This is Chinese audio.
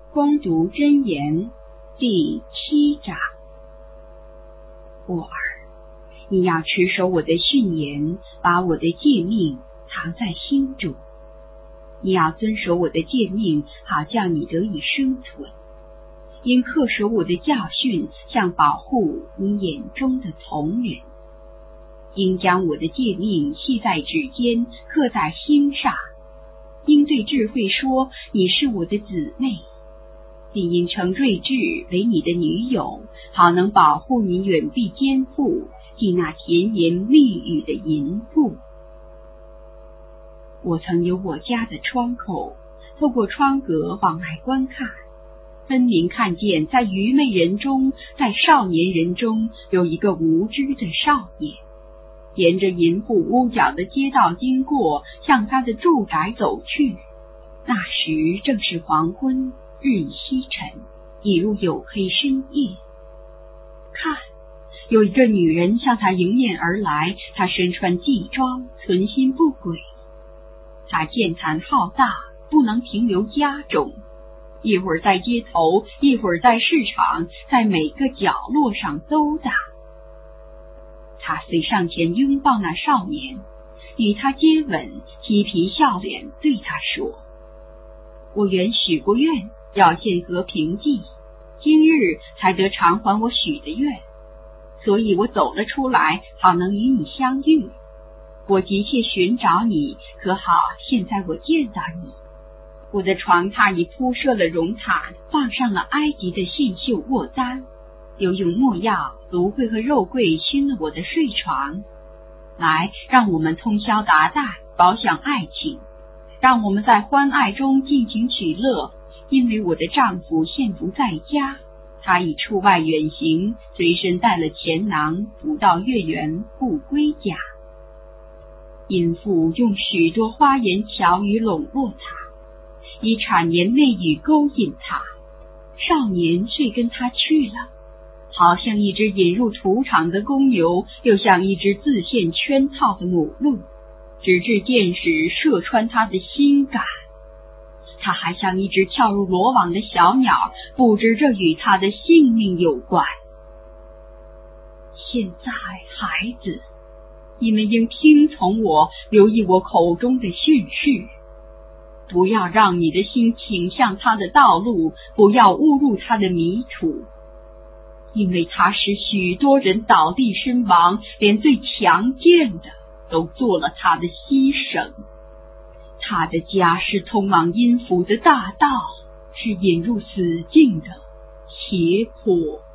攻读真言第7章。我儿，你要持守我的训言，把我的诫命藏在心中。你要遵守我的诫命，好叫你得以生存。因恪守我的教训，像保护你眼中的瞳人。应将我的诫命系在指尖，刻在心上。应对智慧说，你是我的姊妹。并应称睿智为你的女友，好能保护你远避奸妇，进那甜言蜜语的淫妇。我曾有我家的窗口，透过窗格往外观看，分明看见在愚昧人中，在少年人中，有一个无知的少年，沿着淫妇屋角的街道经过，向他的住宅走去。那时正是黄昏，日已西沉，已入黝黑深夜。看，有一个女人向他迎面而来，她身穿妓装，存心不轨。她健谈好大，不能停留家中，一会儿在街头，一会儿在市场，在每个角落上兜荡。他遂上前拥抱那少年，与他接吻，嬉皮笑脸对他说，我原许过愿，要献和平祭，今日才得偿还我许的愿，所以我走了出来，好能与你相遇。我急切寻找你，可好现在我见到你。我的床榻已铺设了绒毯，放上了埃及的信绣卧单，又用没药、芦荟和肉桂熏了我的睡床。来，让我们通宵达旦，饱享爱情，让我们在欢爱中尽情取乐。因为我的丈夫现不在家，他已出外远行，随身带了钱囊，不到月圆不归家。淫妇用许多花言巧语笼络他，以谄言媚语勾引他，少年却跟他去了，好像一只引入屠场的公牛，又像一只自陷圈套的母鹿，直至箭矢射穿他的心肝。他还像一只跳入罗网的小鸟，不知这与他的性命有关。现在孩子，你们应听从我，留意我口中的训示，不要让你的心倾向他的道路，不要误入他的迷途，因为他使许多人倒地身亡，连最强健的都做了他的牺牲。他的家是通往阴府的大道，是引入死境的邪火。